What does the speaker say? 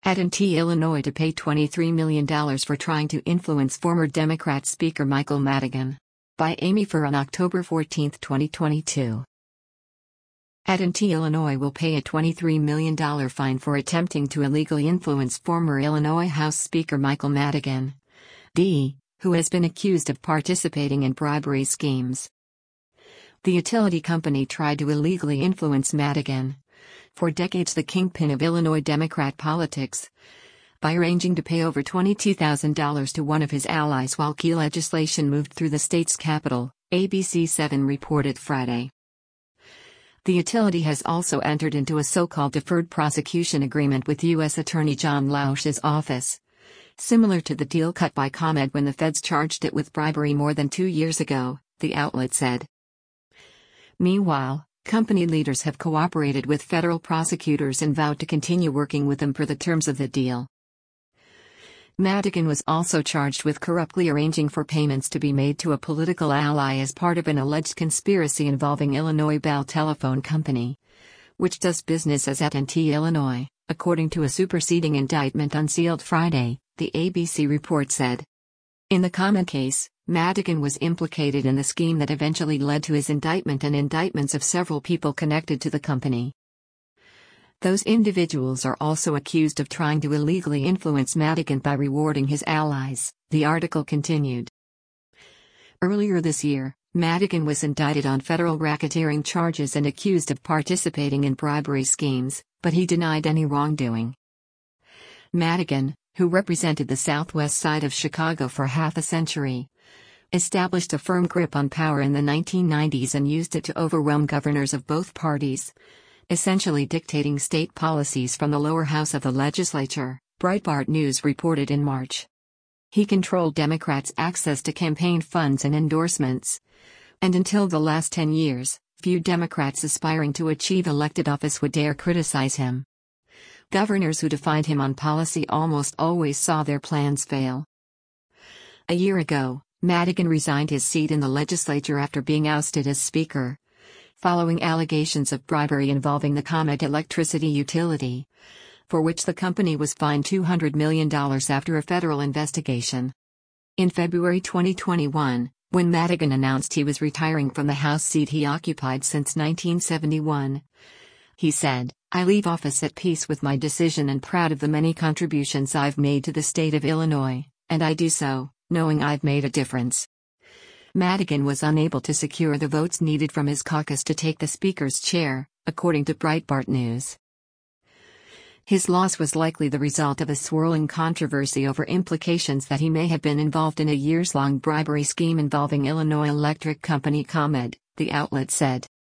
AT&T Illinois to pay $23 million for trying to influence former Democrat Speaker Michael Madigan. By Amy Furr on October 14, 2022. AT&T Illinois will pay a $23 million fine for attempting to illegally influence former Illinois House Speaker Michael Madigan, D., who has been accused of participating in bribery schemes. The utility company tried to illegally influence Madigan, for decades the kingpin of Illinois Democrat politics, by arranging to pay over $22,000 to one of his allies while key legislation moved through the state's capital, ABC7 reported Friday. The utility has also entered into a so-called deferred prosecution agreement with U.S. Attorney John Lausch's office, similar to the deal cut by ComEd when the feds charged it with bribery more than 2 years ago, the outlet said. Meanwhile, company leaders have cooperated with federal prosecutors and vowed to continue working with them per the terms of the deal. Madigan was also charged with corruptly arranging for payments to be made to a political ally as part of an alleged conspiracy involving Illinois Bell Telephone Company, which does business as AT&T Illinois, according to a superseding indictment unsealed Friday, the ABC report said. In the ComEd case, Madigan was implicated in the scheme that eventually led to his indictment and indictments of several people connected to the company. Those individuals are also accused of trying to illegally influence Madigan by rewarding his allies, the article continued. Earlier this year, Madigan was indicted on federal racketeering charges and accused of participating in bribery schemes, but he denied any wrongdoing. Madigan, who represented the southwest side of Chicago for half a century, established a firm grip on power in the 1990s and used it to overwhelm governors of both parties, essentially dictating state policies from the lower house of the legislature, Breitbart News reported in March. He controlled Democrats' access to campaign funds and endorsements, and until the last 10 years, few Democrats aspiring to achieve elected office would dare criticize him. Governors who defied him on policy almost always saw their plans fail. A year ago, Madigan resigned his seat in the legislature after being ousted as Speaker, following allegations of bribery involving the ComEd electricity utility, for which the company was fined $200 million after a federal investigation. In February 2021, when Madigan announced he was retiring from the House seat he occupied since 1971, he said, "I leave office at peace with my decision and proud of the many contributions I've made to the state of Illinois, and I do so, knowing I've made a difference." Madigan was unable to secure the votes needed from his caucus to take the Speaker's chair, according to Breitbart News. His loss was likely the result of a swirling controversy over implications that he may have been involved in a years-long bribery scheme involving Illinois Electric Company ComEd, the outlet said.